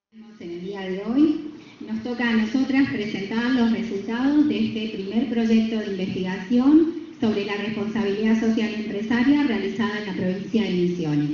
En el día de hoy nos toca a nosotras presentar los resultados de este primer proyecto de investigación sobre la responsabilidad social empresaria realizada en la provincia de Misiones.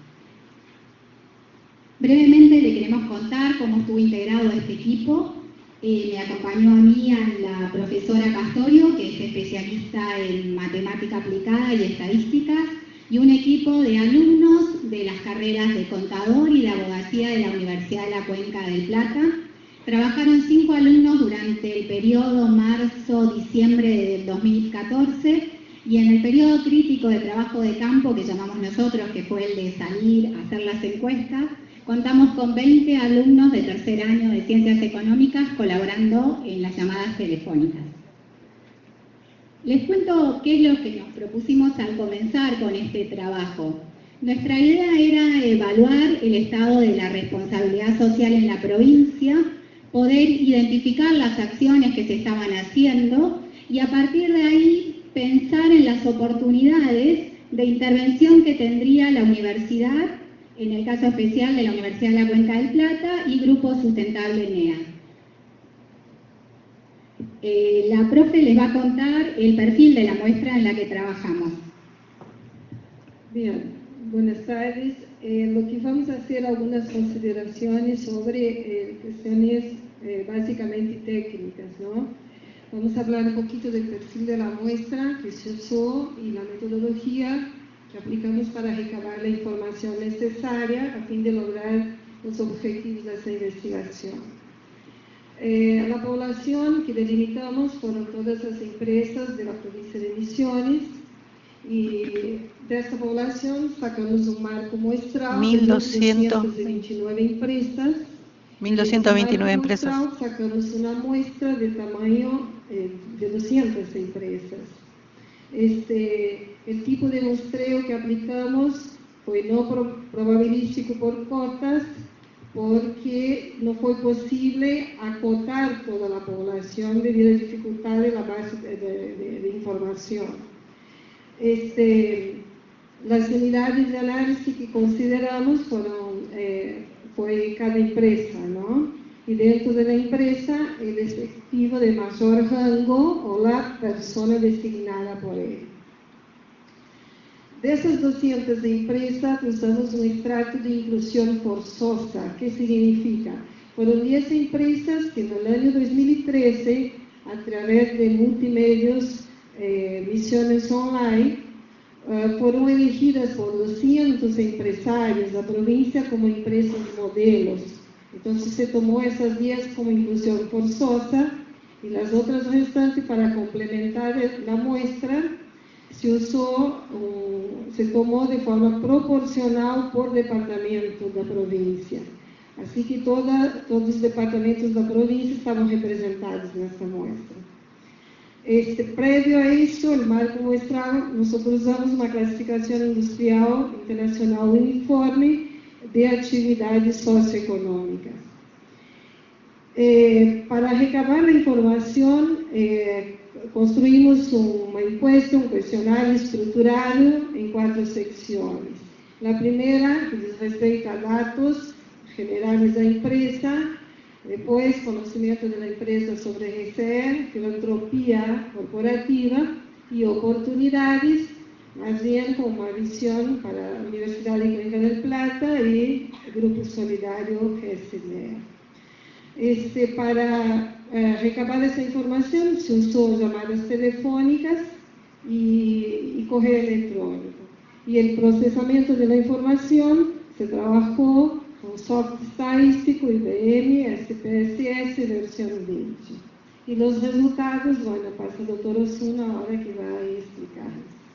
Brevemente le queremos contar cómo estuvo integrado este equipo. Me acompañó a mí la profesora Castorio, que es especialista en matemática aplicada y estadísticas, y un equipo de alumnos de las carreras de contador y de abogacía de la Universidad de la Cuenca del Plata. Trabajaron 5 alumnos durante el periodo marzo-diciembre del 2014 y en el periodo crítico de trabajo de campo que llamamos nosotros, que fue el de salir a hacer las encuestas, contamos con 20 alumnos de tercer año de Ciencias Económicas colaborando en las llamadas telefónicas. Les cuento qué es lo que nos propusimos al comenzar con este trabajo. Nuestra idea era evaluar el estado de la responsabilidad social en la provincia, poder identificar las acciones que se estaban haciendo y a partir de ahí pensar en las oportunidades de intervención que tendría la universidad, en el caso especial de la Universidad de la Cuenca del Plata y Grupo Sustentable NEA. La profe les va a contar el perfil de la muestra en la que trabajamos. Bien, buenas tardes. Lo que vamos a hacer algunas consideraciones sobre cuestiones básicamente técnicas, ¿no? Vamos a hablar un poquito del perfil de la muestra que se usó y la metodología que aplicamos para recabar la información necesaria a fin de lograr los objetivos de esa investigación. La población que delimitamos fueron todas las empresas de la provincia de Misiones y de esta población sacamos un marco muestral de 1.229 empresas. 1.229 empresas. Sacamos una muestra de tamaño de 200 empresas. El tipo de muestreo que aplicamos fue no probabilístico por cotas, porque no fue posible acotar toda la población debido a dificultad de la base de información. Las unidades de análisis que consideramos fue cada empresa, ¿no? Y dentro de la empresa, el efectivo de mayor rango o la persona designada por él. De esas 200 empresas, usamos un extracto de inclusión forzosa. ¿Qué significa? Fueron 10 empresas que en el año 2013, a través de multimedios, Misiones Online, fueron elegidas por 200 empresarios da provincia como empresas modelos. Entonces se tomó esas 10 como inclusión forzosa y las otras restantes para complementar la muestra se tomó de forma proporcional por departamento da província. Así que todos los departamentos da província estaban representados nessa muestra. Previo a eso, el marco muestral, nosotros usamos una clasificación industrial internacional uniforme de actividades socioeconómicas. Para recabar la información, construimos uma encuesta, un cuestionario estructurado en 4 secciones. La primera, que diz respeito a datos generales da empresa, después conocimiento de la empresa sobre GCR, filantropía corporativa y oportunidades, más bien con una visión para la Universidad de Cuenca del Plata y Grupo Solidario GCR. Para recabar essa informação, se usou llamadas telefônicas e correio eletrônico. E o processamento da informação se trabalhou com software estadístico, IBM, SPSS, versão 20. E os resultados, bueno, passa a doutora Osuna agora que vai explicar.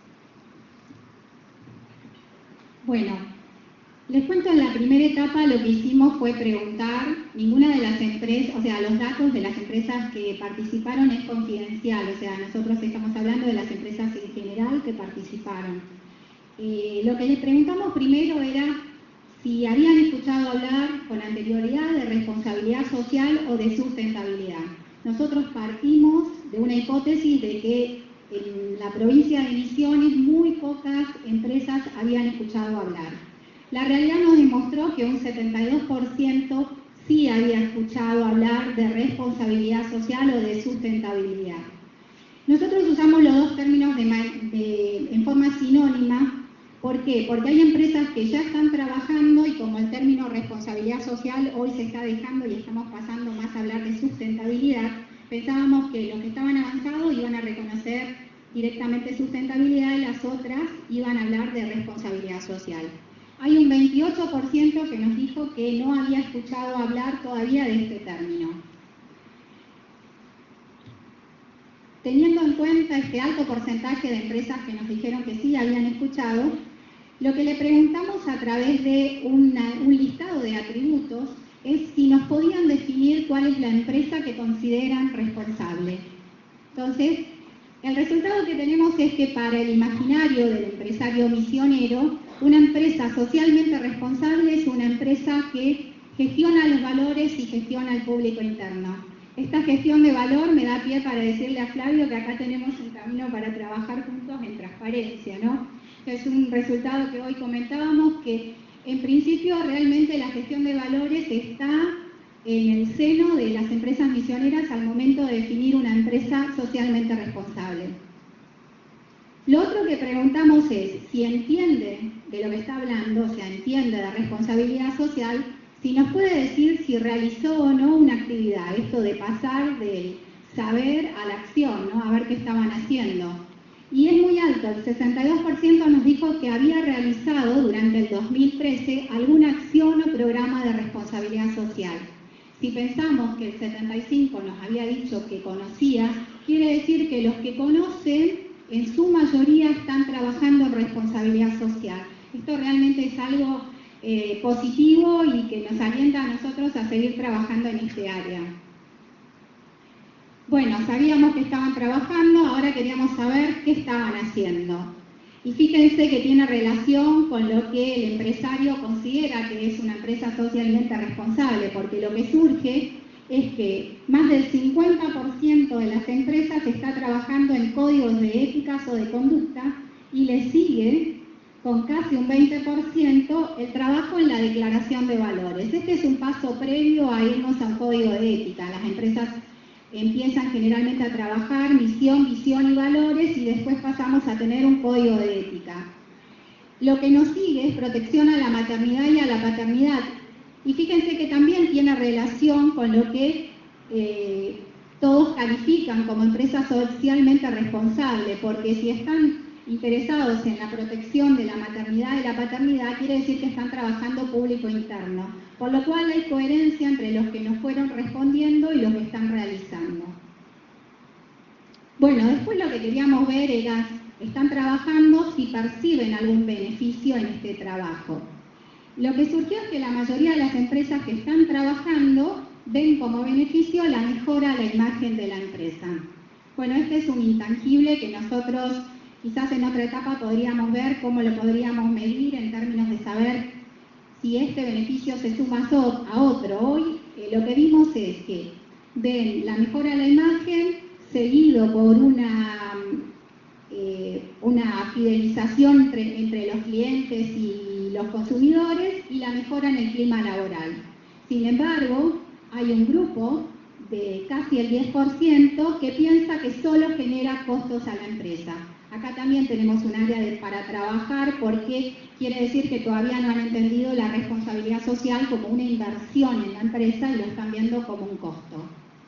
Bueno, les cuento, en la primera etapa lo que hicimos fue preguntar, ninguna de las empresas, o sea, los datos de las empresas que participaron es confidencial, o sea, nosotros estamos hablando de las empresas en general que participaron. Lo que les preguntamos primero era si habían escuchado hablar con anterioridad de responsabilidad social o de sustentabilidad. Nosotros partimos de una hipótesis de que en la provincia de Misiones muy pocas empresas habían escuchado hablar. La realidad nos demostró que un 72% sí escuchado hablar de responsabilidad social o de sustentabilidad. Nosotros usamos los dos términos en forma sinónima. ¿Por qué? Porque hay empresas que ya están trabajando y como el término responsabilidad social hoy se está dejando y estamos pasando más a hablar de sustentabilidad, pensábamos que los que estaban avanzados iban a reconocer directamente sustentabilidad y las otras iban a hablar de responsabilidad social. Hay un 28% que nos dijo que no había escuchado hablar todavía de este término. Teniendo en cuenta este alto porcentaje de empresas que nos dijeron que sí habían escuchado, lo que le preguntamos a través de un listado de atributos es si nos podían definir cuál es la empresa que consideran responsable. Entonces, el resultado que tenemos es que para el imaginario del empresario misionero, una empresa socialmente responsable es una empresa que gestiona los valores y gestiona el público interno. Esta gestión de valor me da pie para decirle a Flavio que acá tenemos un camino para trabajar juntos en transparencia, ¿no? Es un resultado que hoy comentábamos que en principio realmente la gestión de valores está en el seno de las empresas misioneras al momento de definir una empresa socialmente responsable. Lo otro que preguntamos es si entiende de lo que está hablando, o sea, entiende de responsabilidad social, si nos puede decir si realizó o no una actividad, esto de pasar del saber a la acción, ¿no? A ver qué estaban haciendo. Y es muy alto, el 62% nos dijo que había realizado durante el 2013 alguna acción o programa de responsabilidad social. Si pensamos que el 75% nos había dicho que conocía, quiere decir que los que conocen en su mayoría están trabajando en responsabilidad social. Esto realmente es algo positivo y que nos alienta a nosotros a seguir trabajando en este área. Bueno, sabíamos que estaban trabajando, ahora queríamos saber qué estaban haciendo. Y fíjense que tiene relación con lo que el empresario considera que es una empresa socialmente responsable, porque lo que surge es que más del 50% de las empresas está trabajando en códigos de éticas o de conducta y le sigue con casi un 20% el trabajo en la declaración de valores. Este es un paso previo a irnos a un código de ética. Las empresas empiezan generalmente a trabajar misión, visión y valores y después pasamos a tener un código de ética. Lo que nos sigue es protección a la maternidad y a la paternidad. Y fíjense que también tiene relación con lo que todos califican como empresa socialmente responsable, porque si están interesados en la protección de la maternidad y la paternidad, quiere decir que están trabajando público interno, por lo cual hay coherencia entre los que nos fueron respondiendo y los que están realizando. Bueno, después lo que queríamos ver era, están trabajando si perciben algún beneficio en este trabajo. Lo que surgió es que la mayoría de las empresas que están trabajando ven como beneficio la mejora de la imagen de la empresa. Bueno, este es un intangible que nosotros quizás en otra etapa podríamos ver cómo lo podríamos medir en términos de saber si este beneficio se suma a otro. Hoy lo que vimos es que ven la mejora de la imagen seguido por una fidelización entre los clientes y los consumidores y la mejora en el clima laboral. Sin embargo, hay un grupo de casi el 10% que piensa que solo genera costos a la empresa. Acá también tenemos un área para trabajar porque quiere decir que todavía no han entendido la responsabilidad social como una inversión en la empresa y lo están viendo como un costo.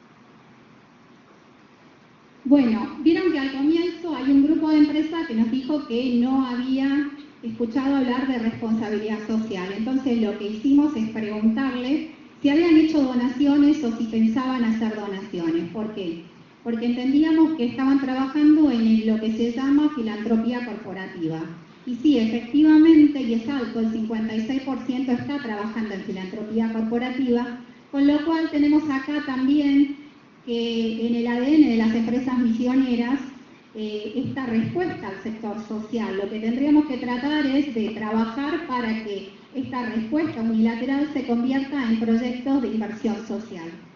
Bueno, vieron que al comienzo hay un grupo de empresas que nos dijo que no había escuchado hablar de responsabilidad social. Entonces lo que hicimos es preguntarles si habían hecho donaciones o si pensaban hacer donaciones. ¿Por qué? Porque entendíamos que estaban trabajando en lo que se llama filantropía corporativa. Y sí, efectivamente, y es alto, el 56% está trabajando en filantropía corporativa, con lo cual tenemos acá también que en el ADN de las empresas misioneras esta respuesta al sector social. Lo que tendríamos que tratar es de trabajar para que esta respuesta unilateral se convierta en proyectos de inversión social.